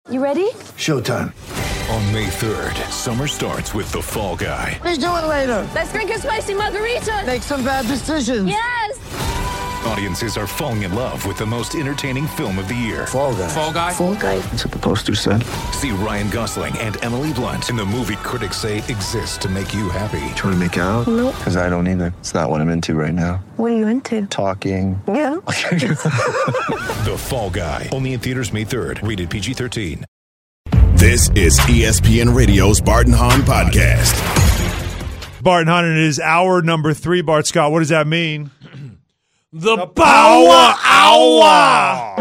You ready? Showtime. On May 3rd, summer starts with The Fall Guy. Let's do it later. Let's drink a spicy margarita. Make some bad decisions. Yes! Audiences are falling in love with the most entertaining film of the year. Fall Guy. Fall Guy? Fall guy. That's what the poster said. See Ryan Gosling and Emily Blunt in the movie critics say exists to make you happy. Trying to make it out? Nope. Because I don't either. It's not what I'm into right now. What are you into? Talking. Yeah. The Fall Guy. Only in theaters May 3rd. Rated PG-13. This is ESPN Radio's Bart and Hahn podcast. Bart and Hahn, it is hour number 3. Bart Scott, what does that mean? The Power Hour!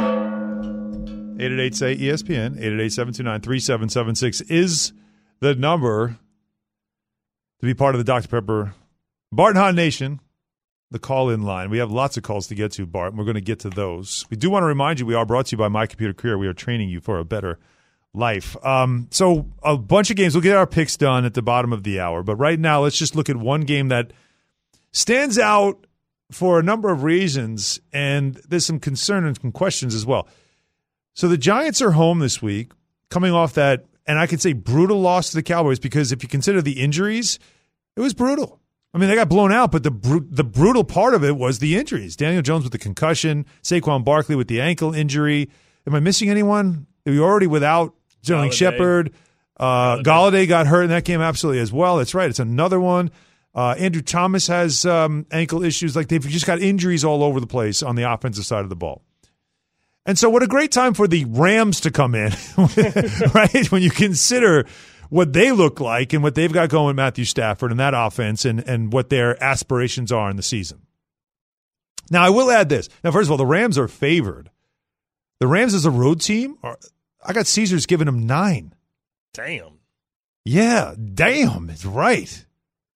888-SAY-ESPN, 888-729-3776 is the number to be part of the Dr. Pepper Bart and Hahn Nation, the call-in line. We have lots of calls to get to, Bart, and we're going to get to those. We do want to remind you we are brought to you by My Computer Career. We are training you for a better life. So a bunch of games. We'll get our picks done at the bottom of the hour. But right now, let's just look at one game that stands out for a number of reasons, and there's some concern and some questions as well. So the Giants are home this week, coming off that, and I could say brutal loss to the Cowboys, because if you consider the injuries, it was brutal. I mean, they got blown out, but the brutal part of it was the injuries. Daniel Jones with the concussion, Saquon Barkley with the ankle injury. Am I missing anyone? Are you already without Sterling Shepard? Galladay got hurt in that game absolutely as well. That's right. It's another one. Andrew Thomas has ankle issues. Like, they've just got injuries all over the place on the offensive side of the ball. And so what a great time for the Rams to come in, right? When you consider what they look like and what they've got going with Matthew Stafford and that offense and what their aspirations are in the season. Now, I will add this. Now, first of all, the Rams are favored. The Rams as a road team, I got Caesars giving them 9. Damn. Yeah, damn, it's right.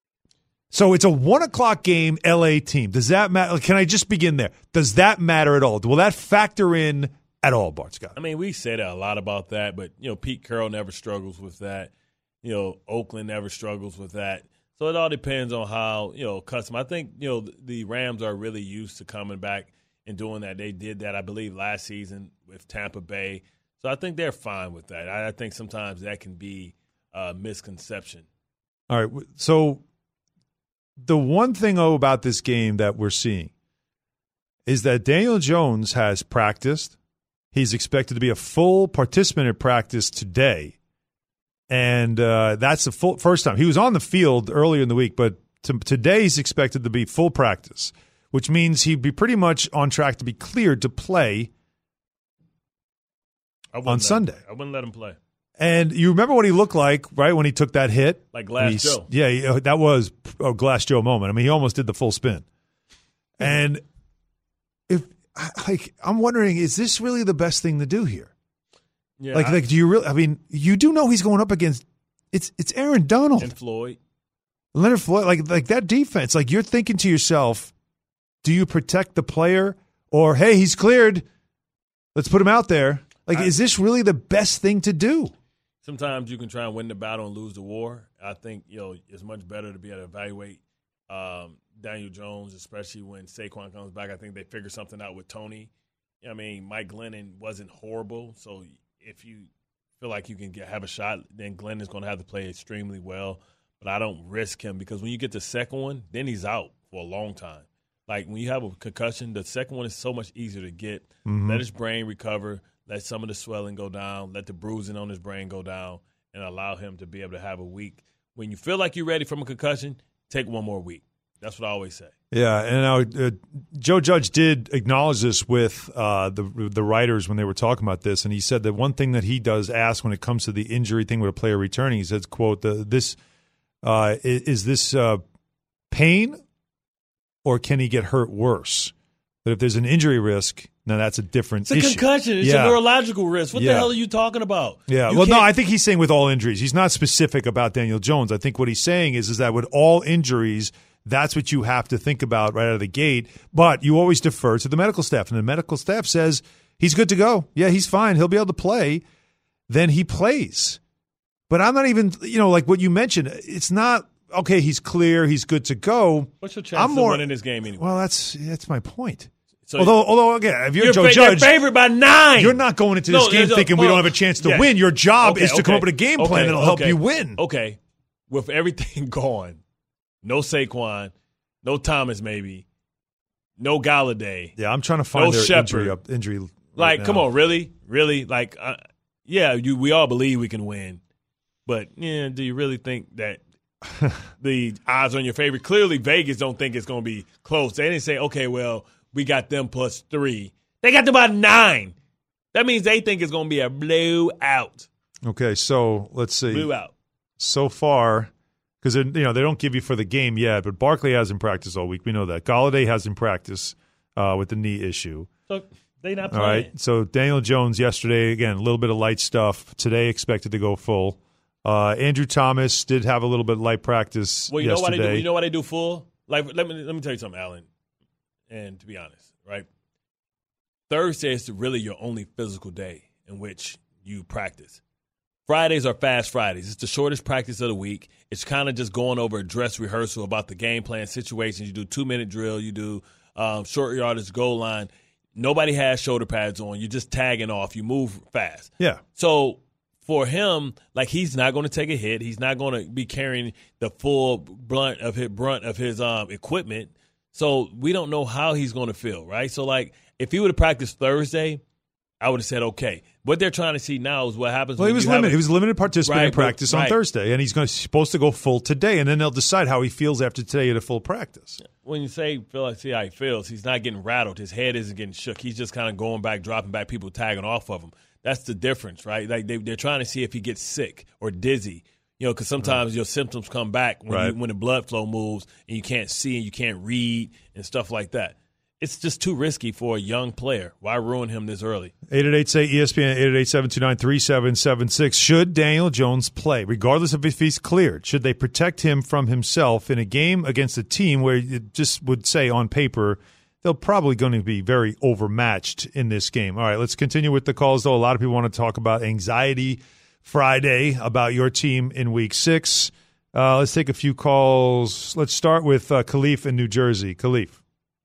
So it's a 1 o'clock game, LA team. Does that matter? Can I just begin there? Does that matter at all? Will that factor in at all, Bart Scott? I mean, we said a lot about that, but, Pete Carroll never struggles with that. Oakland never struggles with that. So it all depends on how, custom. I think, the Rams are really used to coming back and doing that. They did that, I believe, last season with Tampa Bay. So I think they're fine with that. I think sometimes that can be a misconception. All right. So the one thing, about this game that we're seeing is that Daniel Jones has practiced. He's expected to be a full participant in practice today. And that's the first time. He was on the field earlier in the week, but today he's expected to be full practice, which means he'd be pretty much on track to be cleared to play on Sunday. I wouldn't let him play. And you remember what he looked like, right, when he took that hit? Like Glass Joe. Yeah, that was a Glass Joe moment. I mean, he almost did the full spin. And I'm wondering, is this really the best thing to do here? Yeah. Do you really? I mean, you do know he's going up against it's Aaron Donald and Floyd, Leonard Floyd. Like that defense. Like, you're thinking to yourself, do you protect the player, or hey, he's cleared, let's put him out there? Like, is this really the best thing to do? Sometimes you can try and win the battle and lose the war. I think it's much better to be able to evaluate Daniel Jones, especially when Saquon comes back. I think they figure something out with Tony. I mean, Mike Glennon wasn't horrible, so if you feel like you can have a shot, then Glenn is going to have to play extremely well. But I don't risk him, because when you get the second one, then he's out for a long time. Like, when you have a concussion, the second one is so much easier to get. Mm-hmm. Let his brain recover, let some of the swelling go down, let the bruising on his brain go down, and allow him to be able to have a week. When you feel like you're ready from a concussion, take one more week. That's what I always say. Yeah, and Joe Judge did acknowledge this with the writers when they were talking about this, and he said that one thing that he does ask when it comes to the injury thing with a player returning, he says, quote, is this pain, or can he get hurt worse? That if there's an injury risk, now that's a different issue. It's a concussion. It's a neurological risk. What the hell are you talking about? Yeah. No, I think he's saying with all injuries. He's not specific about Daniel Jones. I think what he's saying is that with all injuries, that's what you have to think about right out of the gate. But you always defer to the medical staff. And the medical staff says he's good to go. Yeah, he's fine. He'll be able to play. Then he plays. But I'm not even, like what you mentioned, it's not, okay, he's clear, he's good to go. What's your chance of winning this game anyway? Well, that's my point. So Although again, if you're Joe they're Judge, favored by 9. you're not going into this game thinking we don't have a chance to win. Your job is to come up with a game plan that'll help you win. Okay. With everything gone, no Saquon, no Thomas maybe, no Galladay. Yeah, I'm trying to find their injury right like, now. Come on, really? Like, we all believe we can win. But, do you really think that the odds are in your favor? Clearly, Vegas don't think it's going to be close. They didn't say, okay, well, we got them +3. They got them by 9. That means they think it's going to be a blowout. Okay, so let's see. Blowout. So far, because they don't give you for the game yet, but Barkley hasn't practiced all week. We know that. Galladay hasn't practiced with the knee issue. So they not playing. All right. So Daniel Jones yesterday, again, a little bit of light stuff. Today expected to go full. Andrew Thomas did have a little bit of light practice yesterday. You know why they do full? Like, let me tell you something, Alan. And to be honest, right? Thursday is really your only physical day in which you practice. Fridays are fast Fridays. It's the shortest practice of the week. It's kind of just going over a dress rehearsal about the game plan situations. You do 2-minute drill. You do short yardage, goal line. Nobody has shoulder pads on. You're just tagging off. You move fast. Yeah. So for him, like, he's not going to take a hit. He's not going to be carrying the full brunt of his equipment. So we don't know how he's going to feel, right? So, like, if he would have practiced Thursday, I would have said okay. What they're trying to see now is what happens. Well, when he was limited. He was a limited participant in practice on right. Thursday, and he's supposed to go full today, and then they'll decide how he feels after today at a full practice. When you see how he feels, he's not getting rattled. His head isn't getting shook. He's just kind of going back, dropping back, people tagging off of him. That's the difference, right? Like they're trying to see if he gets sick or dizzy. Because sometimes your symptoms come back when the blood flow moves and you can't see and you can't read and stuff like that. It's just too risky for a young player. Why ruin him this early? 888-SAY-ESPN, 888-729-3776. Should Daniel Jones play, regardless of if he's cleared? Should they protect him from himself in a game against a team where you just would say on paper they're probably going to be very overmatched in this game? All right, let's continue with the calls, though. A lot of people want to talk about Anxiety Friday, about your team in Week 6. Let's take a few calls. Let's start with Khalif in New Jersey. Khalif.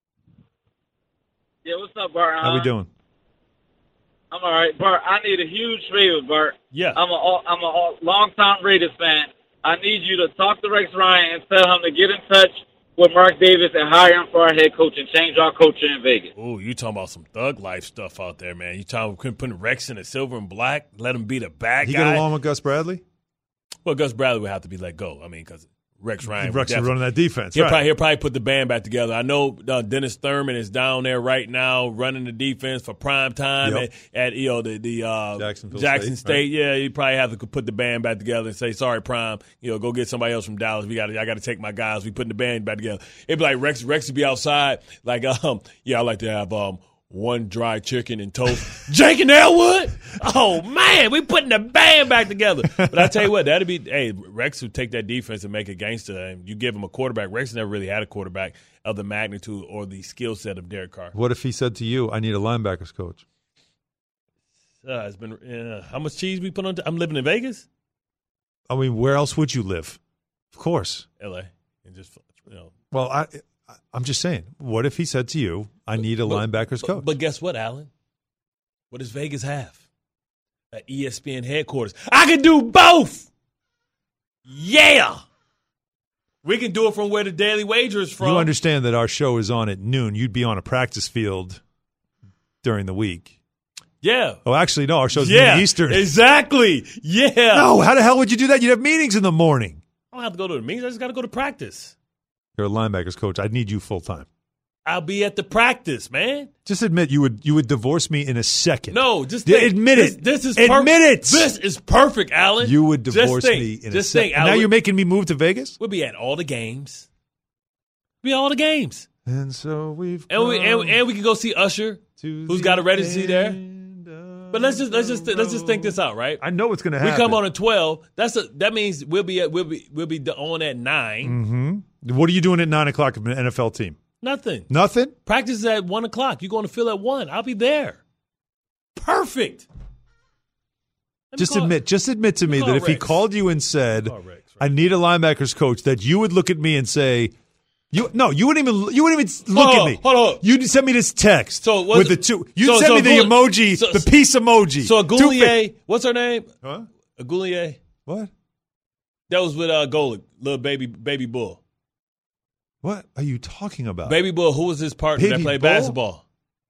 Yeah, what's up, Bart? How we doing? I'm all right, Bart. I need a huge favor, Bart. Yeah. I'm a long-time Raiders fan. I need you to talk to Rex Ryan and tell him to get in touch with Mark Davis and hire him for our head coach and change our culture in Vegas. Oh, you talking about some thug life stuff out there, man. You talking about putting Rex in the silver and black, let him be the bad guy. He get along with Gus Bradley? Well, Gus Bradley would have to be let go. I mean, because Rex Ryan. Rex is running that defense. He'll probably put the band back together. I know Dennis Thurman is down there right now running the defense for prime time at the Jackson State. Right. Yeah, he probably have to put the band back together and say, sorry, Prime, go get somebody else from Dallas. I got to take my guys. We putting the band back together. It'd be like Rex would be outside like, I like to have one dry chicken and toast. Jake and Elwood? Oh, man, we putting the band back together. But I tell you what, Rex would take that defense and make it gangster. And you give him a quarterback. Rex never really had a quarterback of the magnitude or the skill set of Derek Carr. What if he said to you, I need a linebackers coach? It's been how much cheese we put on? I'm living in Vegas? I mean, where else would you live? Of course. L.A. And just, Well, I'm just saying, what if he said to you, I need a linebackers coach? But guess what, Alan? What does Vegas have? At ESPN headquarters. I can do both! Yeah! We can do it from where the Daily Wager is from. You understand that our show is on at noon. You'd be on a practice field during the week. Yeah. Oh, actually, no, our show's noon Eastern. Exactly. Yeah. No, how the hell would you do that? You'd have meetings in the morning. I don't have to go to the meetings. I just got to go to practice. You're a linebackers coach. I need you full time. I'll be at the practice, man. Just admit you would divorce me in a second. No, just think. Admit it. This is admit it. This is perfect, Alan. You would divorce me in a second. Now you're making me move to Vegas? We'll be at all the games. Be at all the games. And so we can go see Usher, who's got a residency there. But let's just think this out, right? I know what's going to happen. We come on at 12. That means we'll be on at 9. Mm-hmm. What are you doing at 9 o'clock of an NFL team? Nothing. Nothing? Practice is at 1 o'clock. You're going to Phil at 1. I'll be there. Perfect. Just admit to me that if he called you and said, I need a linebackers coach, that you would look at me and say, You wouldn't even look at me. Hold on. You sent me this text with the two. You sent sent me the emoji, the peace emoji. So Agoulier, what's her name? Huh? Agoulier. What? That was with Golic, little baby bull. What are you talking about? Baby bull. Who was his partner that played basketball?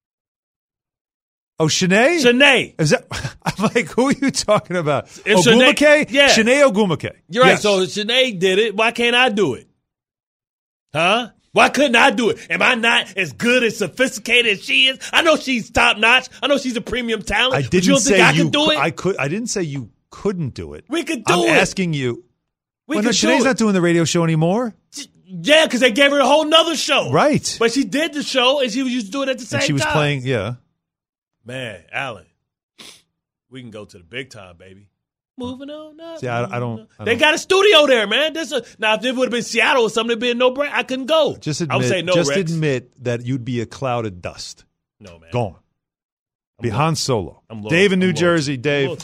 Oh, Shanae? Shanae. Is that? I'm like, who are you talking about? Ogwumike? Yeah. Shanae Ogwumike. You're right. Yes. So Shanae did it. Why can't I do it? Huh? Why couldn't I do it? Am I not as good and sophisticated as she is? I know she's top notch. I know she's a premium talent. I didn't but you don't say think I could do it? I didn't say you couldn't do it. We could do it. I'm asking you. We well, could Shanae's do it. not doing the radio show anymore. Yeah, because they gave her a whole nother show. Right. But she did the show, and she used to do it at the same time. And she was playing, yeah. Man, Alan, we can go to the big time, baby. Moving on up. See, I don't. They got a studio there, man. Now, if it would have been Seattle or something, it'd been no brainer. I couldn't go. I would say no, Rex. Admit that you'd be a cloud of dust. No, man. Gone. Be Han Solo. I'm loyal. Dave in New Jersey. Dave.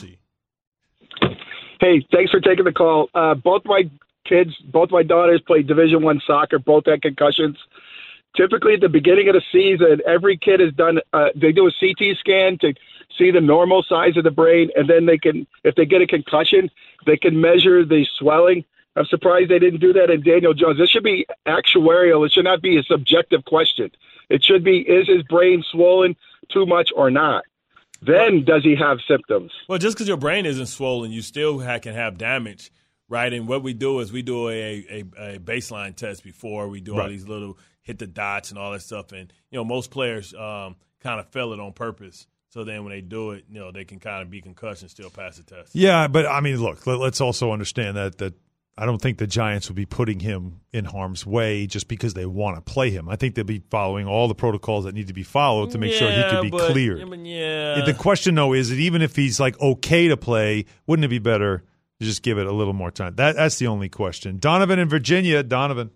Hey, thanks for taking the call. Both my daughters play Division I soccer. Both had concussions. Typically, at the beginning of the season, every kid has done. They do a CT scan to see the normal size of the brain, and then they can, if they get a concussion, they can measure the swelling. I'm surprised they didn't do that in Daniel Jones. This should be actuarial. It should not be a subjective question. It should be: is his brain swollen too much or not? Then does he have symptoms? Well, just because your brain isn't swollen, you still can have damage, right? And what we do is we do a baseline test before we do all these little hit the dots and all that stuff. And, most players kind of fail it on purpose. So then when they do it, they can kind of be concussed and still pass the test. Yeah, but, I mean, look, let's also understand that I don't think the Giants would be putting him in harm's way just because they want to play him. I think they'll be following all the protocols that need to be followed to make sure he can be cleared. Yeah. The question, though, is that even if he's, okay to play, wouldn't it be better to just give it a little more time? That's the only question. Donovan in Virginia. Donovan.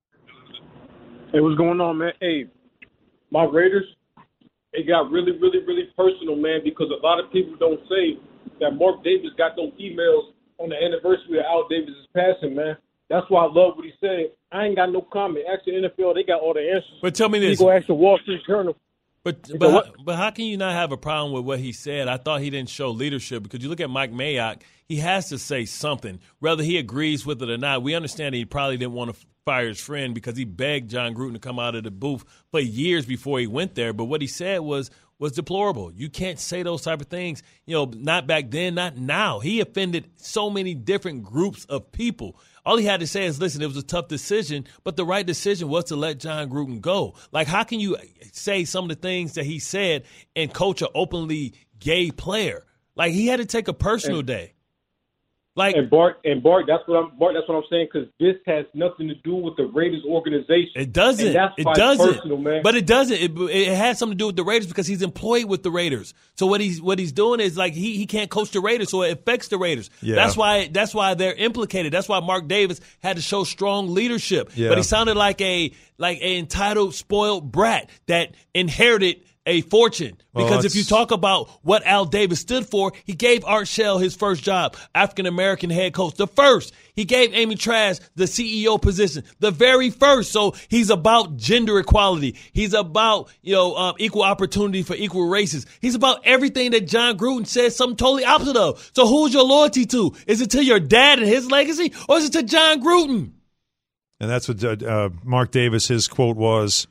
Hey, what's going on, man? Hey, my Raiders, it got really, really, really personal, man, because a lot of people don't say that Mark Davis got those emails on the anniversary of Al Davis' passing, man. That's why I love what he said. I ain't got no comment. Ask the NFL, they got all the answers. But tell me this. You go ask the Wall Street Journal. But how can you not have a problem with what he said? I thought he didn't show leadership because you look at Mike Mayock, he has to say something, whether he agrees with it or not. We understand that he probably didn't want to fire his friend because he begged John Gruden to come out of the booth for years before he went there. But what he said was deplorable. You can't say those type of things, not back then, not now. He offended so many different groups of people. All he had to say is, listen, it was a tough decision, but the right decision was to let John Gruden go. Like, how can you say some of the things that he said and coach an openly gay player? Like, he had to take a personal day. Like, and Bart, that's what I'm saying, because this has nothing to do with the Raiders organization. It doesn't. It doesn't. Personal, man. But it doesn't. It has something to do with the Raiders because he's employed with the Raiders. So what he's doing is like he can't coach the Raiders, so it affects the Raiders. Yeah. That's why they're implicated. That's why Mark Davis had to show strong leadership. Yeah. But he sounded like a entitled, spoiled brat that inherited a fortune. Because if you talk about what Al Davis stood for, he gave Art Shell his first job, African-American head coach, the first. He gave Amy Trask the CEO position, the very first. So he's about gender equality. He's about, equal opportunity for equal races. He's about everything that John Gruden said something totally opposite of. So who's your loyalty to? Is it to your dad and his legacy, or is it to John Gruden? And that's what Mark Davis, his quote was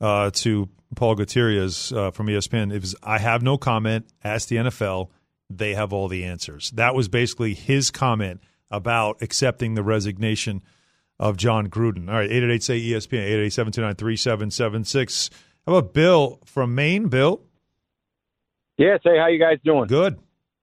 to Paul Gutierrez from ESPN. It was, I have no comment. Ask the NFL. They have all the answers. That was basically his comment about accepting the resignation of John Gruden. All right, 888-SAY-ESPN, 888-729-3776. How about Bill from Maine? Bill? Yes, hey, how you guys doing? Good.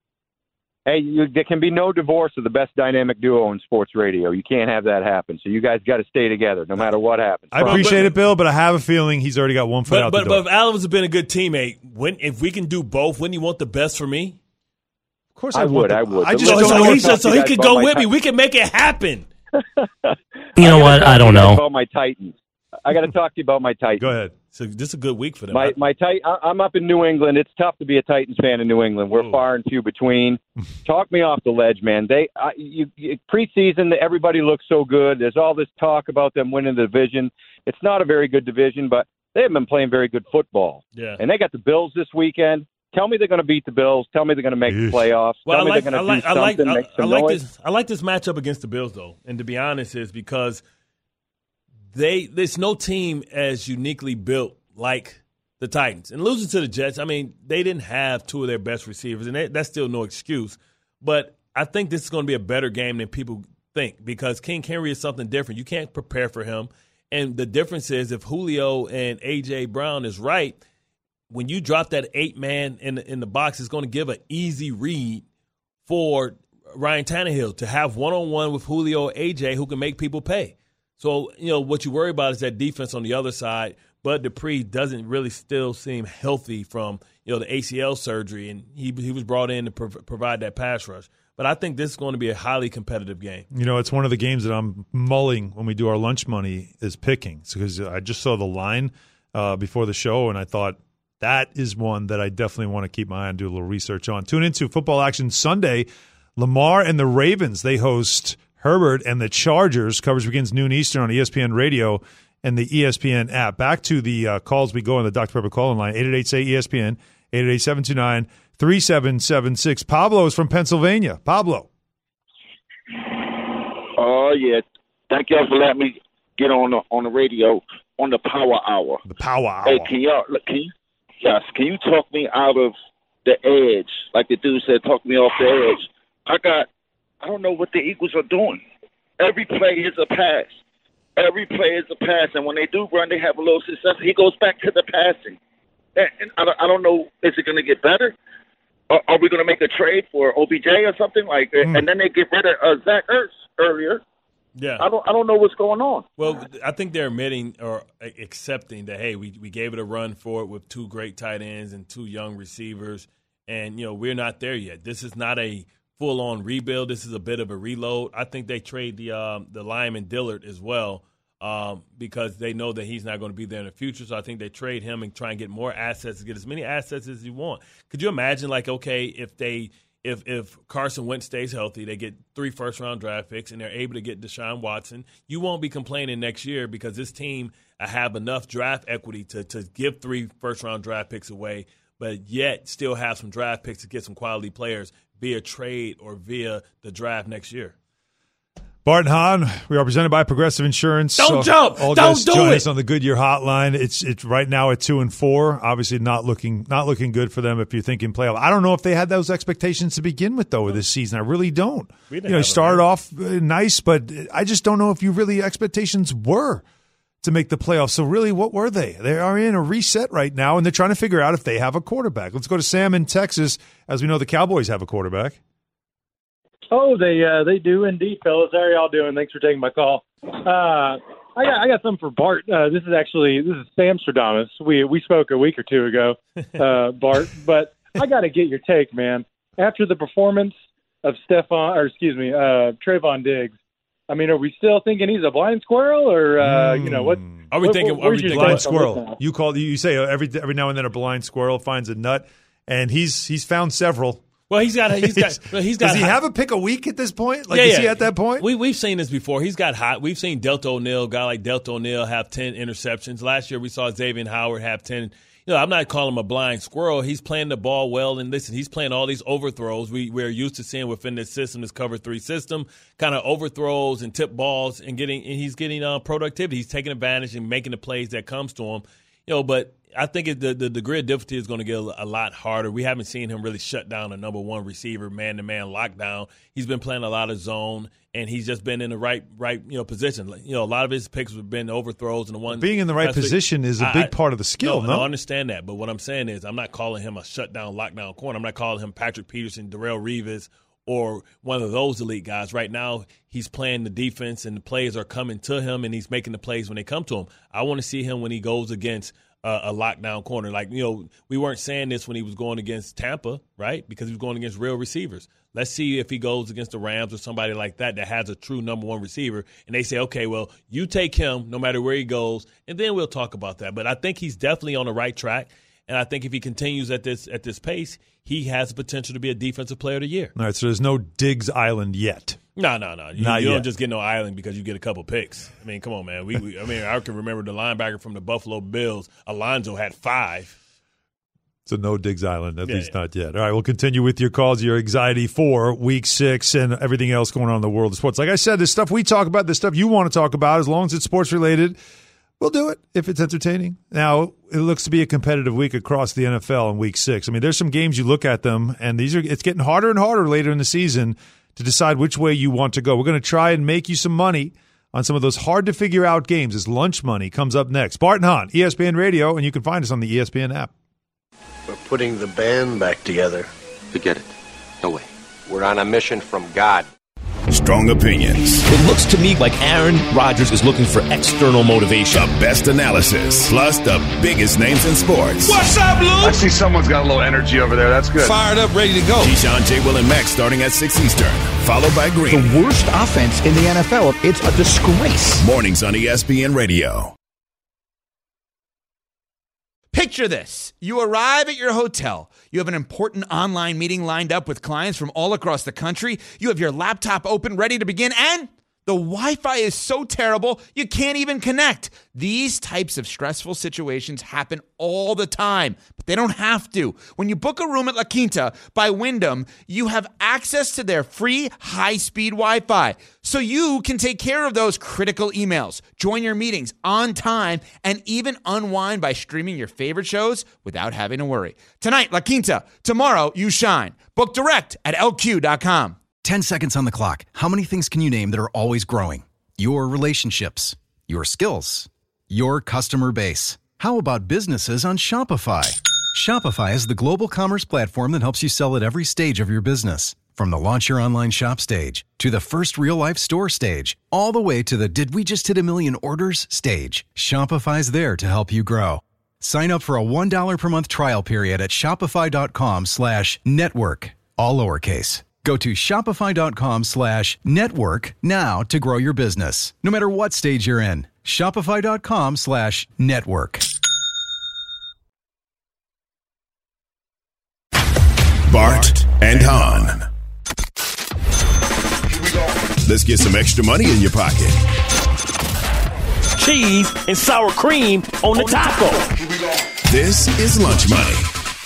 Hey, there can be no divorce of the best dynamic duo in sports radio. You can't have that happen. So you guys got to stay together no matter what happens. I appreciate it, Bill, but I have a feeling he's already got one foot out the door. But if Alan has been a good teammate, if we can do both, wouldn't you want the best for me? Of course I would. I just don't know. So he could go with me. We can make it happen. You know what? I don't know. Call my Titans. I got to talk to you about my Titans. Go ahead. So this is a good week for them. I'm up in New England. It's tough to be a Titans fan in New England. We're far and few between. Talk me off the ledge, man. Preseason, everybody looks so good. There's all this talk about them winning the division. It's not a very good division, but they haven't been playing very good football. Yeah. And they got the Bills this weekend. Tell me they're going to beat the Bills. Tell me they're going to make the playoffs. Well, Tell me they're going to do something, make some noise. I like this matchup against the Bills, though. And to be honest, is because there's no team as uniquely built like the Titans. And losing to the Jets, I mean, they didn't have two of their best receivers, and that's still no excuse. But I think this is going to be a better game than people think because King Henry is something different. You can't prepare for him. And the difference is if Julio and A.J. Brown is right, when you drop that 8-man in the box, it's going to give an easy read for Ryan Tannehill to have one-on-one with Julio or A.J. who can make people pay. So, what you worry about is that defense on the other side. Bud Dupree doesn't really still seem healthy from, the ACL surgery, and he was brought in to provide that pass rush. But I think this is going to be a highly competitive game. It's one of the games that I'm mulling when we do our lunch money is picking because I just saw the line before the show, and I thought that is one that I definitely want to keep my eye on, do a little research on. Tune into Football Action Sunday. Lamar and the Ravens, they host Herbert and the Chargers. Coverage begins noon Eastern on ESPN Radio and the ESPN app. Back to the calls we go on the Dr. Pepper call-in line, 888-SAY-ESPN, 888-729-3776. Pablo is from Pennsylvania. Pablo. Oh, yeah. Thank y'all for letting me get on the radio on the Power Hour. The Power Hour. Hey, can you talk me out of the edge? Like the dude said, talk me off the edge. I don't know what the Eagles are doing. Every play is a pass. Every play is a pass, and when they do run, they have a little success. He goes back to the passing. And I don't know, is it going to get better? Are we going to make a trade for OBJ or something like that? And then they get rid of Zach Ertz earlier. Yeah, I don't know what's going on. Well, I think they're admitting or accepting that, hey, we gave it a run for it with two great tight ends and two young receivers, and we're not there yet. This is not a full-on rebuild. This is a bit of a reload. I think they trade the lineman Dillard as well because they know that he's not going to be there in the future. So I think they trade him and try and get more assets, get as many assets as you want. Could you imagine, if Carson Wentz stays healthy, they get 3 first-round draft picks and they're able to get Deshaun Watson, you won't be complaining next year because this team have enough draft equity to give 3 first-round draft picks away, but yet still have some draft picks to get some quality players via trade or via the draft next year. Bart and Hahn, we are presented by Progressive Insurance. Don't jump. All Don't guys do join it. us on the Goodyear Hotline. It's right now at 2-4. Obviously, not looking good for them if you're thinking playoff. I don't know if they had those expectations to begin with though this season. I really don't. Started off nice, but I just don't know if expectations were to make the playoffs. So really, what were they? They are in a reset right now, and they're trying to figure out if they have a quarterback. Let's go to Sam in Texas. As we know, the Cowboys have a quarterback. Oh, they do indeed, fellas. How are y'all doing? Thanks for taking my call. I got something for Bart. This is Sam Stradamus. We spoke a week or two ago, Bart. But I got to get your take, man. After the performance of Trayvon Diggs, I mean, are we still thinking he's a blind squirrel, or what? Are we thinking blind squirrel? You say every now and then a blind squirrel finds a nut, and he's found several. Well, he's got. Does he have a pick a week at this point? Is he at that point? We've seen this before. He's got hot. We've seen Delta O'Neal, a guy like Delta O'Neal, have 10 interceptions. Last year we saw Xavier Howard have 10. I'm not calling him a blind squirrel. He's playing the ball well, and listen, he's playing all these overthrows we're used to seeing within this system, this cover 3 system, kind of overthrows and tip balls, and he's getting productivity. He's taking advantage and making the plays that comes to him. But I think the degree of difficulty is going to get a lot harder. We haven't seen him really shut down a number one receiver, man-to-man lockdown. He's been playing a lot of zone, and he's just been in the right position. A lot of his picks have been overthrows, and the one being in the right position is a big part of the skill. No, I understand that, but what I'm saying is I'm not calling him a shutdown, lockdown corner. I'm not calling him Patrick Peterson, Darrelle Revis, or one of those elite guys. Right now, he's playing the defense, and the plays are coming to him, and he's making the plays when they come to him. I want to see him when he goes against a lockdown corner. Like, we weren't saying this when he was going against Tampa, right? Because he was going against real receivers. Let's see if he goes against the Rams or somebody like that has a true number one receiver. And they say, okay, well, you take him no matter where he goes, and then we'll talk about that. But I think he's definitely on the right track. And I think if he continues at this pace, he has the potential to be a defensive player of the year. All right, so there's no Diggs Island yet. No. You don't just get no island because you get a couple picks. I mean, come on, man. I can remember the linebacker from the Buffalo Bills, Alonzo, had 5. So no Diggs Island, at least not yet. All right, we'll continue with your calls, your anxiety for Week 6 and everything else going on in the world of sports. Like I said, this stuff we talk about, this stuff you want to talk about, as long as it's sports-related, we'll do it if it's entertaining. Now, it looks to be a competitive week across the NFL in Week 6. I mean, there's some games you look at them, and it's getting harder and harder later in the season to decide which way you want to go. We're going to try and make you some money on some of those hard-to-figure-out games as lunch money comes up next. Bart and Hahn, ESPN Radio, and you can find us on the ESPN app. We're putting the band back together. Forget it. No way. We're on a mission from God. Strong opinions. It looks to me like Aaron Rodgers is looking for external motivation. The best analysis, plus the biggest names in sports. What's up, Luke? I see someone's got a little energy over there. That's good. Fired up, ready to go. Keyshawn, J. Will, and Max starting at 6 Eastern, followed by Green. The worst offense in the NFL. It's a disgrace. Mornings on ESPN Radio. Picture this. You arrive at your hotel. You have an important online meeting lined up with clients from all across the country. You have your laptop open, ready to begin, and the Wi-Fi is so terrible, you can't even connect. These types of stressful situations happen all the time, but they don't have to. When you book a room at La Quinta by Wyndham, you have access to their free high-speed Wi-Fi, so you can take care of those critical emails, join your meetings on time, and even unwind by streaming your favorite shows without having to worry. Tonight, La Quinta. Tomorrow, you shine. Book direct at LQ.com. 10 seconds on the clock. How many things can you name that are always growing? Your relationships, your skills, your customer base. How about businesses on Shopify? Shopify is the global commerce platform that helps you sell at every stage of your business. From the launch your online shop stage, to the first real-life store stage, all the way to the did we just hit 1 million orders stage. Shopify's there to help you grow. Sign up for a $1 per month trial period at shopify.com/network, all lowercase. Go to shopify.com/network now to grow your business, no matter what stage you're in. Shopify.com/network. Bart and Hahn. Let's get some extra money in your pocket. Cheese and sour cream on the taco. This is Lunch Money.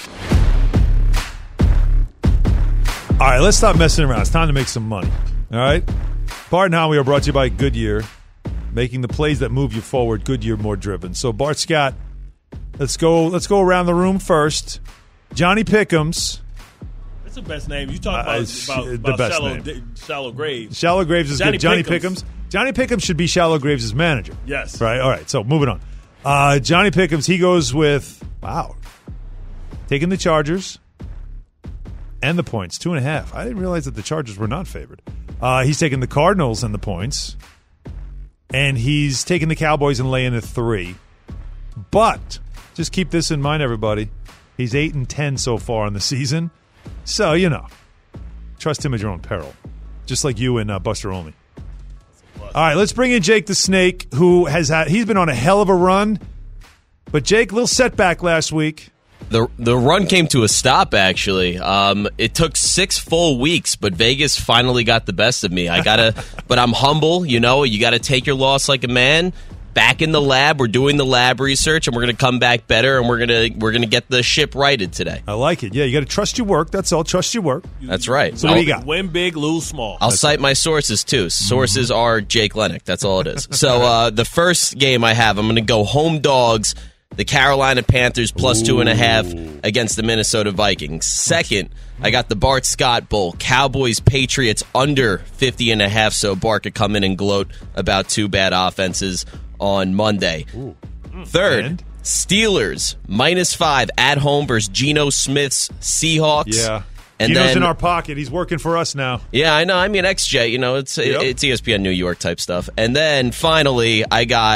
All right, let's stop messing around. It's time to make some money. All right? Bart and Hahn, we are brought to you by Goodyear, making the plays that move you forward. Goodyear, more driven. So, Bart Scott, let's go around the room first. Johnny Pickums. That's the best name. You talk about the best Shallow Graves. Shallow Graves is good. Johnny Pickums. Johnny Pickums should be Shallow Graves' manager. Yes. Right? All right, so moving on. Johnny Pickums, he goes with, taking the Chargers. And the points, 2.5. I didn't realize that the Chargers were not favored. He's taking the Cardinals and the points. And he's taking the Cowboys and laying a 3. But just keep this in mind, everybody. He's 8-10 so far in the season. So, trust him at your own peril. Just like you and Buster Olney. All right, let's bring in Jake the Snake, who he's been on a hell of a run. But Jake, little setback last week. The run came to a stop, actually. It took 6 full weeks, but Vegas finally got the best of me. But I'm humble, you got to take your loss like a man. Back in the lab, we're doing the lab research, and we're going to come back better, and we're gonna get the ship righted today. I like it. Yeah, you got to trust your work. That's all. Trust your work. That's right. So what do you got? Win big, lose small. I'll cite my sources, too. Sources are Jake Lennick. That's all it is. So the first game I have, I'm going to go home dogs. The Carolina Panthers plus 2.5 against the Minnesota Vikings. Second, I got the Bart Scott Bowl. Cowboys Patriots under 50.5, so Bart could come in and gloat about 2 bad offenses on Monday. Third, Steelers -5 at home versus Geno Smith's Seahawks. Yeah. And Geno's then, in our pocket. He's working for us now. Yeah, I know. I mean, XJ, it's ESPN New York type stuff. And then finally, I got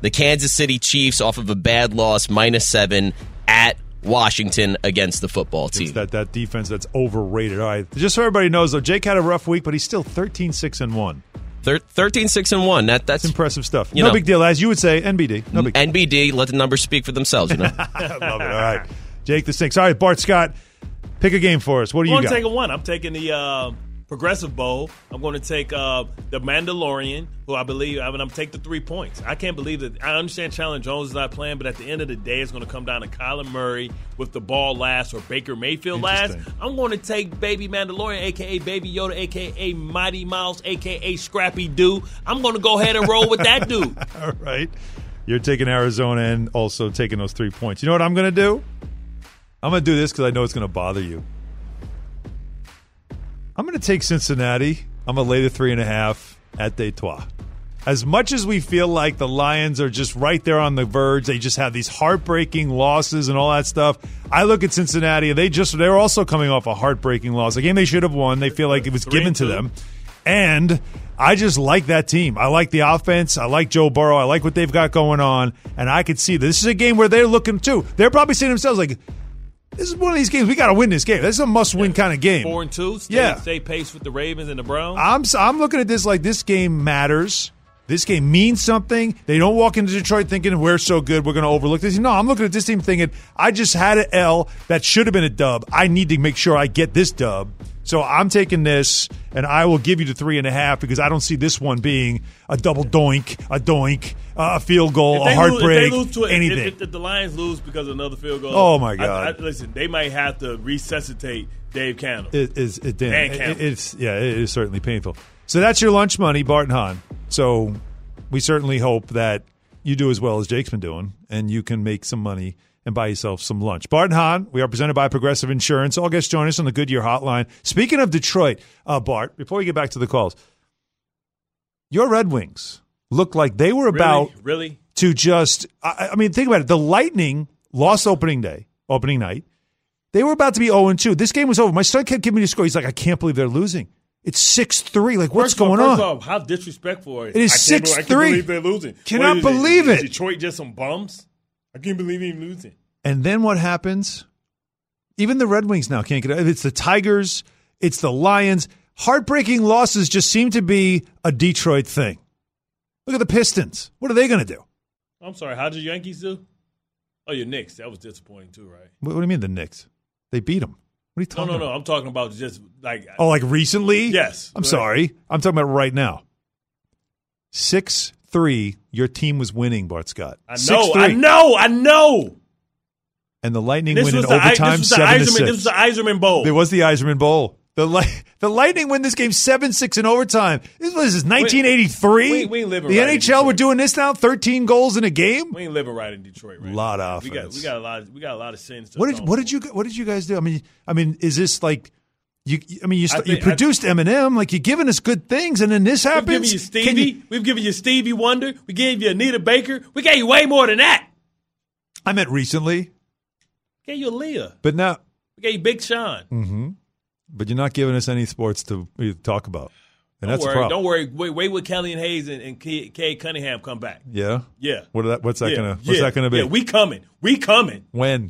the Kansas City Chiefs off of a bad loss, -7 at Washington against the football team. It's that defense that's overrated. All right, just so everybody knows, though, Jake had a rough week, but he's still 13-6-1. 13-6-1. That's impressive stuff. No big deal, as you would say. NBD. No big deal. NBD. Let the numbers speak for themselves. I love it. All right, Jake the Stinks. All right, Bart Scott, pick a game for us. What do you got? I'm going to take one. I'm taking the Progressive Bowl. I'm going to take the Mandalorian, who I believe. I'm take the 3 points. I can't believe that. I understand Chandler Jones is not playing, but at the end of the day, it's going to come down to Kyler Murray with the ball last or Baker Mayfield last. I'm going to take Baby Mandalorian, a.k.a. Baby Yoda, a.k.a. Mighty Mouse, a.k.a. Scrappy Doo. I'm going to go ahead and roll with that dude. All right. You're taking Arizona and also taking those 3 points. You know what I'm going to do? I'm going to do this because I know it's going to bother you. I'm going to take Cincinnati. I'm going to lay the 3.5 at Detroit. As much as we feel like the Lions are just right there on the verge, they just have these heartbreaking losses and all that stuff. I look at Cincinnati, and they're also coming off a heartbreaking loss. A game they should have won. They feel like it was given to them. And I just like that team. I like the offense. I like Joe Burrow. I like what they've got going on. And I could see this is a game where they're looking, too. They're probably saying to themselves, like, this is one of these games. We got to win this game. This is a must-win kind of game. 4-2. Stay pace with the Ravens and the Browns. I'm looking at this like this game matters. This game means something. They don't walk into Detroit thinking we're so good, we're going to overlook this. No, I'm looking at this team thinking I just had an L that should have been a dub. I need to make sure I get this dub. So I'm taking this, and I will give you the 3.5 because I don't see this one being a double doink, a field goal, a heartbreak, anything. If the Lions lose because of another field goal, oh my God! Listen, they might have to resuscitate Dave Candle. It is certainly painful. So that's your lunch money, Bart and Hahn. So we certainly hope that you do as well as Jake's been doing, and you can make some money and buy yourself some lunch. Bart and Hahn, we are presented by Progressive Insurance. All guests join us on the Goodyear Hotline. Speaking of Detroit, Bart, before we get back to the calls, your Red Wings looked like they were about to just – I mean, think about it. The Lightning lost opening night. They were about to be 0-2. This game was over. My son kept giving me the score. He's like, I can't believe they're losing. It's 6-3. Like, what's going on? First off, how disrespectful are you? It is 6-3. I can't believe they're losing. Cannot believe it. Detroit just some bums? I can't believe they're losing. And then what happens? Even the Red Wings now can't get it. It's the Tigers. It's the Lions. Heartbreaking losses just seem to be a Detroit thing. Look at the Pistons. What are they going to do? I'm sorry. How did the Yankees do? Oh, your Knicks. That was disappointing too, right? What do you mean the Knicks? They beat them. What are you talking about? No. I'm talking about just like – oh, like recently? Yes. I'm sorry. I'm talking about right now. 6-3, your team was winning, Bart Scott. I know. And the Lightning win in overtime 7-6. This was the Yzerman Bowl. It was the Yzerman Bowl. The Lightning win this game 7-6 in overtime. This was 1983. We ain't living the right NHL, we're doing this now, 13 goals in a game. We ain't living right in Detroit right now. Lot now. of offense. We got a lot of sins. What did you guys do? I mean, is this like you produced Eminem, like you're giving us good things, and then this happens? We've given you Stevie. We've given you Stevie Wonder. We gave you Anita Baker. We gave you way more than that. I meant recently. We gave you Aaliyah. But now we gave you Big Sean. Mm-hmm. But you're not giving us any sports to talk about. And that's a problem. Don't worry. Wait till Kelly and Hayes and Cade Cunningham come back. Yeah? Yeah. What's that gonna be? Yeah, we coming. When?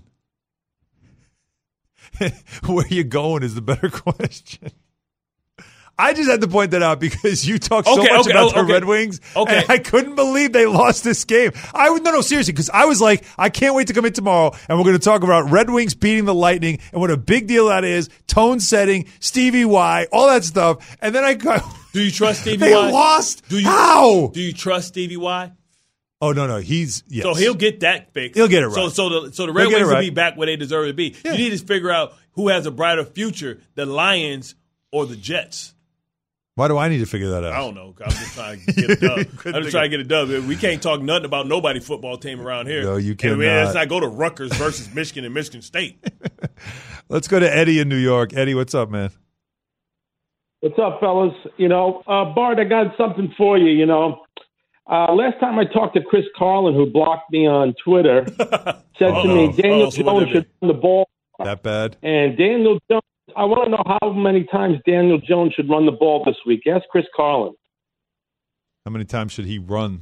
Where you going is the better question. I just had to point that out because you talked so much about the Red Wings. Okay. And I couldn't believe they lost this game. No, seriously, because I was like, I can't wait to come in tomorrow and we're going to talk about Red Wings beating the Lightning and what a big deal that is, tone setting, Stevie Y, all that stuff. And then I got. Do you trust Stevie they Y? They lost? How? Do you trust Stevie Y? Oh, no. Yes. So he'll get that fixed. He'll get it right. So the Red Wings will be back where they deserve to be. Yeah. You need to figure out who has a brighter future, the Lions or the Jets. Why do I need to figure that out? I don't know. I'm just trying to get a dub. We can't talk nothing about nobody's football team around here. No, you cannot. Let's not go to Rutgers versus Michigan and Michigan State. Let's go to Eddie in New York. Eddie, what's up, man? What's up, fellas? Bart, I got something for you, Last time I talked to Chris Carlin, who blocked me on Twitter, said to me, Daniel Jones should run the ball. That bad? And Daniel Jones, I want to know how many times Daniel Jones should run the ball this week. Ask Chris Carlin. How many times should he run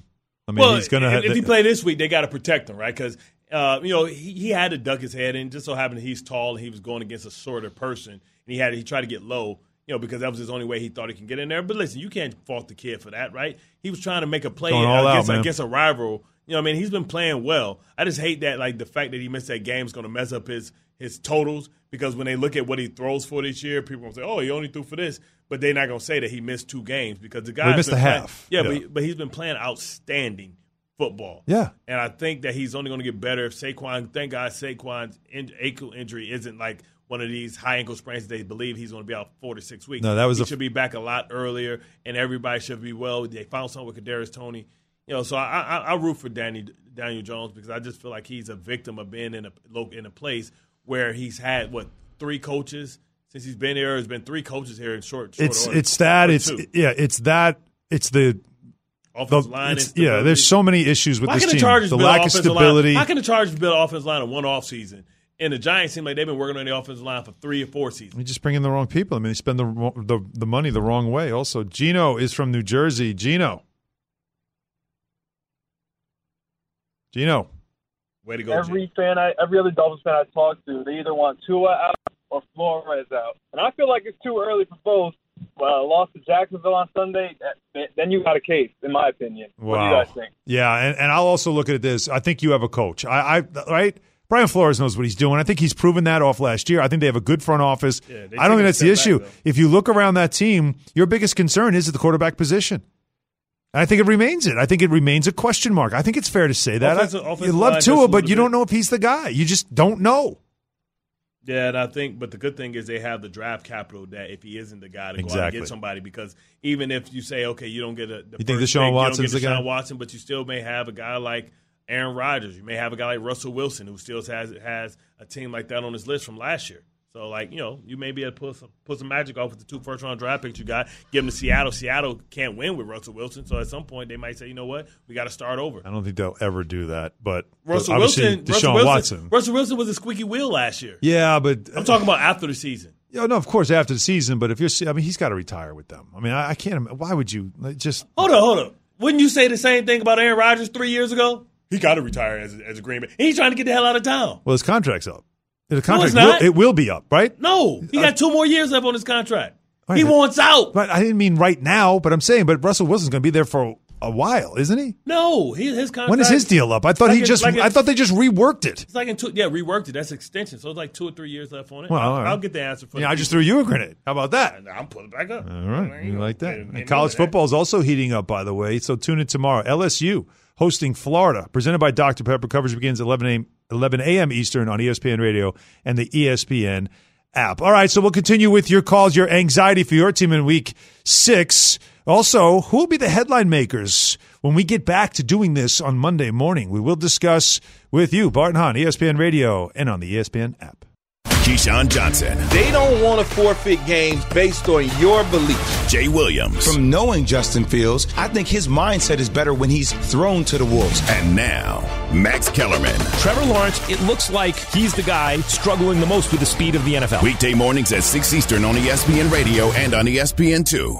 I mean, he's going to have. If he play this week, they got to protect him, right? Because he had to duck his head in. Just so happened that he's tall and he was going against a shorter person, and he tried to get low, because that was his only way he thought he can get in there. But listen, you can't fault the kid for that, right? He was trying to make a play against a rival. He's been playing well. I just hate that, like the fact that he missed that game is going to mess up his totals, because when they look at what he throws for this year, people will say, "Oh, he only threw for this," but they're not going to say that he missed 2 games because the guy missed a half. But he's been playing outstanding football. Yeah, and I think that he's only going to get better if Saquon. Thank God Saquon's ankle injury isn't like one of these high ankle sprains that they believe he's going to be out 4 to 6 weeks. No, he should be back a lot earlier, and everybody should be well. They found something with Kadarius Toney. So I root for Daniel Jones because I just feel like he's a victim of being in a place where he's had 3 coaches since he's been here. There's been 3 coaches here in short order. It's the offensive line. There's so many issues with this team. The lack of stability. How can the Chargers build offensive line in one offseason? And the Giants seem like they've been working on the offensive line for 3 or 4 seasons. You just bring in the wrong people. I mean, they spend the money the wrong way. Also, Gino is from New Jersey. Gino. Way to go, every other Dolphins fan I talk to, they either want Tua out or Flores out. And I feel like it's too early for both. Lost to Jacksonville on Sunday, then you got a case, in my opinion. Wow. What do you guys think? Yeah, and I'll also look at this. I think you have a coach. Right? Brian Flores knows what he's doing. I think he's proven that off last year. I think they have a good front office. I don't think that's the issue. If you look around that team, your biggest concern is the quarterback position. And I think it remains it. I think it remains a question mark. I think it's fair to say that. You love Tua, but you don't know if he's the guy. You just don't know. Yeah, and but the good thing is they have the draft capital that if he isn't the guy to go out and get somebody, because even if you say, okay, you don't get you think Deshaun Watson's the guy? Watson, but you still may have a guy like Aaron Rodgers. You may have a guy like Russell Wilson who still has a team like that on his list from last year. So, you may be able to put some magic off with the 2 first-round draft picks you got, give them to Seattle. Seattle can't win with Russell Wilson, so at some point they might say, you know what, we got to start over. I don't think they'll ever do that, but Russell Wilson was a squeaky wheel last year. Yeah, but I'm talking about after the season. Yeah, no, of course after the season, but he's got to retire with them. I mean, I can't. Why would you just hold on? Wouldn't you say the same thing about Aaron Rodgers 3 years ago? He got to retire as a Green Bay. He's trying to get the hell out of town. Well, his contract's up. The contract it will be up, right? No, he got 2 more years left on his contract. Right, he wants out. But I didn't mean right now, but I'm saying, Russell Wilson's going to be there for a while, isn't he? No, his contract. When is his deal up? I thought I thought they just reworked it. It's reworked it. That's extension. So it's like 2 or 3 years left on it. Well, I'll get the answer for you. I just threw you a grenade. How about that? I'm putting it back up. All right, you like that? And college football is also heating up, by the way. So tune in tomorrow. LSU hosting Florida, presented by Dr. Pepper. Coverage begins at 11 a.m. Eastern on ESPN Radio and the ESPN app. All right, so we'll continue with your calls, your anxiety for your team in Week 6. Also, who will be the headline makers when we get back to doing this on Monday morning? We will discuss with you, Bart and Hahn, ESPN Radio and on the ESPN app. Keyshawn Johnson. They don't want to forfeit games based on your beliefs. Jay Williams. From knowing Justin Fields, I think his mindset is better when he's thrown to the wolves. And now, Max Kellerman. Trevor Lawrence, it looks like he's the guy struggling the most with the speed of the NFL. Weekday mornings at 6 Eastern on ESPN Radio and on ESPN2.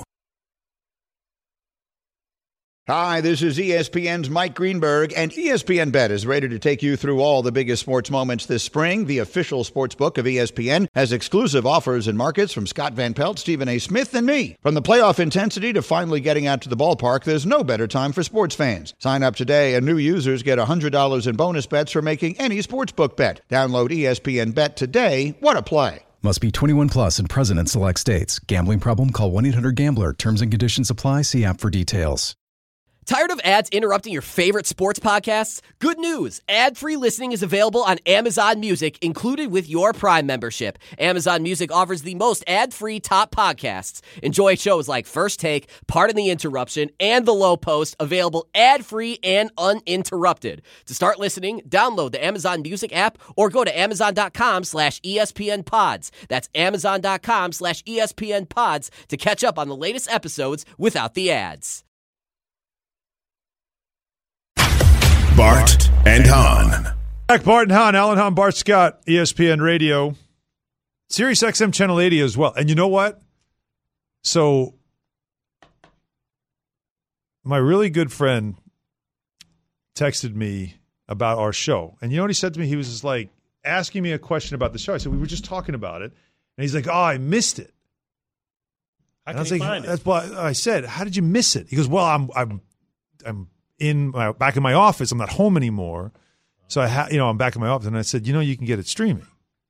Hi, this is ESPN's Mike Greenberg, and ESPN Bet is ready to take you through all the biggest sports moments this spring. The official sports book of ESPN has exclusive offers and markets from Scott Van Pelt, Stephen A. Smith, and me. From the playoff intensity to finally getting out to the ballpark, there's no better time for sports fans. Sign up today, and new users get $100 in bonus bets for making any sportsbook bet. Download ESPN Bet today. What a play. Must be 21 plus and present in select states. Gambling problem? Call 1-800-GAMBLER. Terms and conditions apply. See app for details. Tired of ads interrupting your favorite sports podcasts? Good news! Ad-free listening is available on Amazon Music, included with your Prime membership. Amazon Music offers the most ad-free top podcasts. Enjoy shows like First Take, Pardon the Interruption, and The Low Post, available ad-free and uninterrupted. To start listening, download the Amazon Music app or go to amazon.com/ESPN Pods. That's amazon.com/ESPN Pods to catch up on the latest episodes without the ads. Bart and Hahn. Back, Bart and Hahn, Alan Hahn, Bart Scott, ESPN Radio, Sirius XM Channel 80 as well. And you know what? So, my really good friend texted me about our show. And you know what he said to me? He was just like asking me a question about the show. I said, we were just talking about it. And he's like, oh, I missed it. How And I was can he like, find it? that's why I said, how did you miss it? He goes, well, I'm back in my office. I'm not home anymore. So I'm back in my office. And I said, you can get it streaming.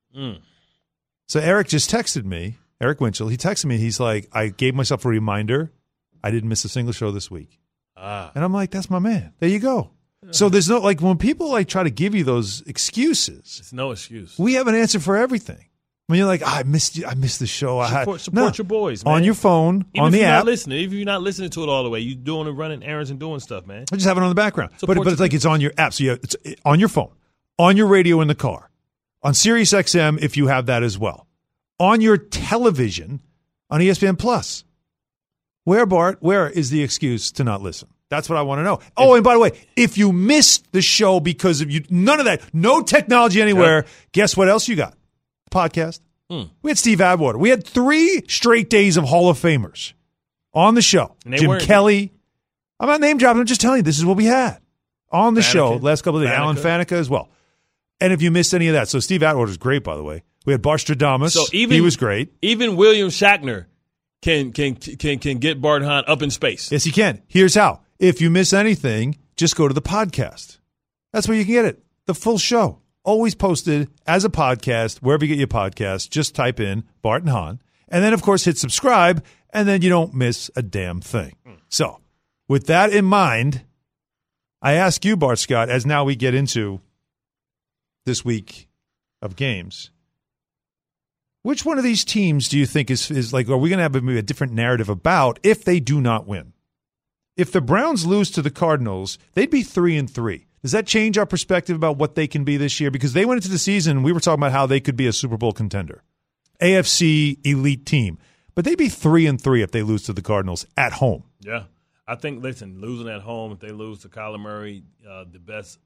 So Eric just texted me, Eric Winchell. He texted me. He's like, I gave myself a reminder. I didn't miss a single show this week. And I'm like, that's my man. There you go. So there's no, like, when people try to give you those excuses. It's no excuse. We have an answer for everything. When you're like, I missed the show. Support your boys, man. On your phone, Even on if the you're app. Not listening, even if you're not listening to it all the way, you're doing and running errands and doing stuff, man. I just have it on the background. But Support it's like it's on your app. So it's on your phone, on your radio in the car, on Sirius XM if you have that as well, on your television, on ESPN Plus. Where is the excuse to not listen? That's what I want to know. Oh, and by the way, if you missed the show because of you, none of that, no technology anywhere, guess what else you got? Podcast. We had Steve Atwater. We had 3 straight days of Hall of Famers on the show. Jim Kelly. I'm not name dropping. I'm just telling you, this is what we had on the show last couple of days. Alan Faneca as well. And if you missed any of that, so Steve Atwater is great, by the way. We had Barstradamus. So he was great. Even William Shatner can get Bart Hahn up in space. Yes, he can. Here's how. If you miss anything, just go to the podcast. That's where you can get it. The full show. Always posted as a podcast, wherever you get your podcast. Just type in Bart and Hahn. And then, of course, hit subscribe, and then you don't miss a damn thing. So, with that in mind, I ask you, Bart Scott, as now we get into this week of games, which one of these teams do you think is like, are we going to have a different narrative about if they do not win? If the Browns lose to the Cardinals, they'd be 3-3. Does that change our perspective about what they can be this year? Because they went into the season, we were talking about how they could be a Super Bowl contender, AFC elite team. But they'd be 3-3 if they lose to the Cardinals at home. Yeah. I think, listen, losing at home, if they lose to Kyler Murray, the best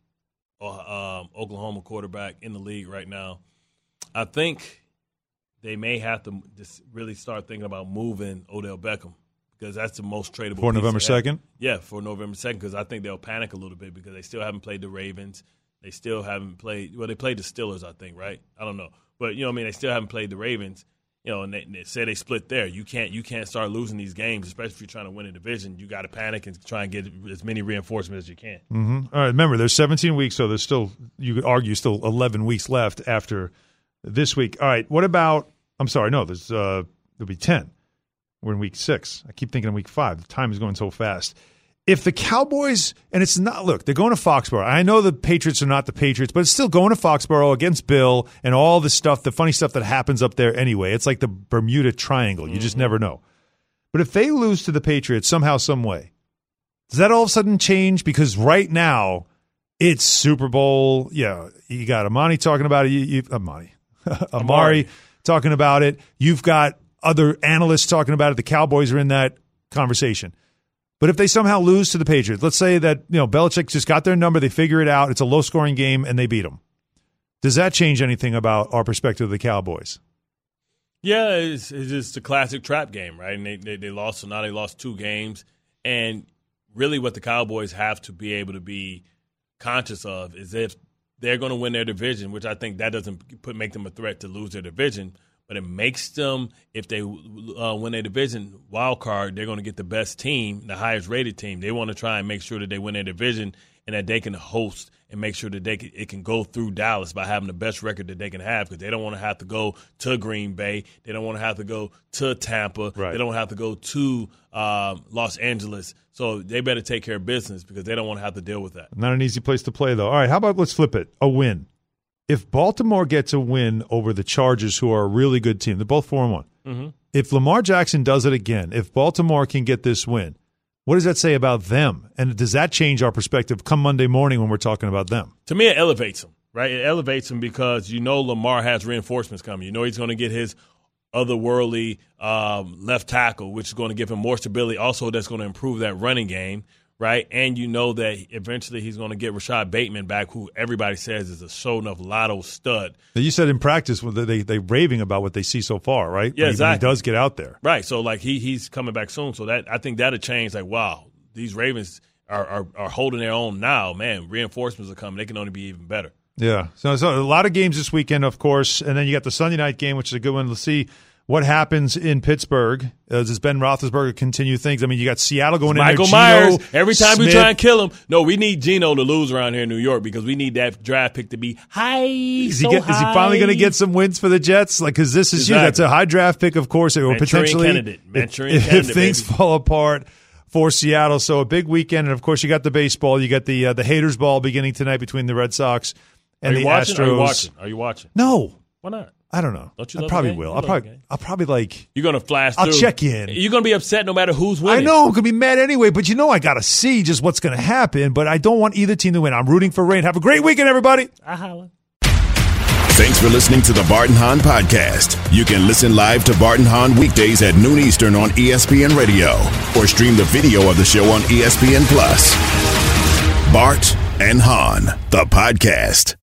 Oklahoma quarterback in the league right now, I think they may have to just really start thinking about moving Odell Beckham. Because that's the most tradable. For November 2nd? Yeah, for November 2nd, because I think they'll panic a little bit because they still haven't played the Ravens. They still haven't played – well, they played the Steelers, I think, right? I don't know. But, they still haven't played the Ravens, and they say they split there. You can't start losing these games, especially if you're trying to win a division. You got to panic and try and get as many reinforcements as you can. Mm-hmm. All right, remember, there's 17 weeks, so there's still – you could argue still 11 weeks left after this week. All right, what about – I'm sorry, no, there'll be 10. We're in week 6. I keep thinking in week 5. The time is going so fast. If the Cowboys, and it's not, look, they're going to Foxborough. I know the Patriots are not the Patriots, but it's still going to Foxborough against Bill and all the stuff, the funny stuff that happens up there anyway. It's like the Bermuda Triangle. You just never know. But if they lose to the Patriots somehow, some way, does that all of a sudden change? Because right now, it's Super Bowl. Yeah, you got Amari talking about it. Amari talking about it. You've got other analysts talking about it. The Cowboys are in that conversation. But if they somehow lose to the Patriots, let's say that Belichick just got their number, they figure it out, it's a low-scoring game, and they beat them. Does that change anything about our perspective of the Cowboys? Yeah, it's just a classic trap game, right? And they lost, so now they lost 2 games. And really what the Cowboys have to be able to be conscious of is if they're going to win their division, which I think that doesn't make them a threat to lose their division, but it makes them, if they win their division wild card, they're going to get the best team, the highest rated team. They want to try and make sure that they win their division and that they can host and make sure that it can go through Dallas by having the best record that they can have, because they don't want to have to go to Green Bay. They don't want to have to go to Tampa. Right. They don't have to go to Los Angeles. So they better take care of business because they don't want to have to deal with that. Not an easy place to play, though. All right, how about let's flip it, a win. If Baltimore gets a win over the Chargers, who are a really good team, they're both 4-1. Mm-hmm. If Lamar Jackson does it again, if Baltimore can get this win, what does that say about them? And does that change our perspective come Monday morning when we're talking about them? To me, it elevates them, right? It elevates them because Lamar has reinforcements coming. He's going to get his otherworldly left tackle, which is going to give him more stability. Also, that's going to improve that running game. Right, and that eventually he's going to get Rashad Bateman back, who everybody says is a show-enough lotto stud. Now, you said in practice they raving about what they see so far, right? Yeah, exactly. When he does get out there. Right, so he's coming back soon. So I think that'll change. Like, wow, these Ravens are holding their own now, man, reinforcements are coming. They can only be even better. Yeah. So a lot of games this weekend, of course, and then you got the Sunday night game, which is a good one. Let's see what happens in Pittsburgh. Does Ben Roethlisberger continue things? I mean, you got Seattle going in there. Michael Myers. Every time we try and kill him, no, we need Geno to lose around here in New York because we need that draft pick to be high. Is he finally going to get some wins for the Jets? Like, because this is huge. That's a high draft pick, of course. It will potentially, if things fall apart for Seattle. So a big weekend, and of course you got the baseball. You got the Haters Ball beginning tonight between the Red Sox and the Astros. Are you watching? No. Why not? I don't know. Don't you I love probably the game? will. I'll probably like. You're gonna flash through. I'll check in. You're gonna be upset no matter who's winning. I know I'm gonna be mad anyway, but I gotta see just what's gonna happen. But I don't want either team to win. I'm rooting for Rain. Have a great weekend, everybody. I holla. Thanks for listening to the Bart and Hahn Podcast. You can listen live to Bart and Hahn weekdays at noon Eastern on ESPN Radio or stream the video of the show on ESPN Plus. Bart and Hahn, the podcast.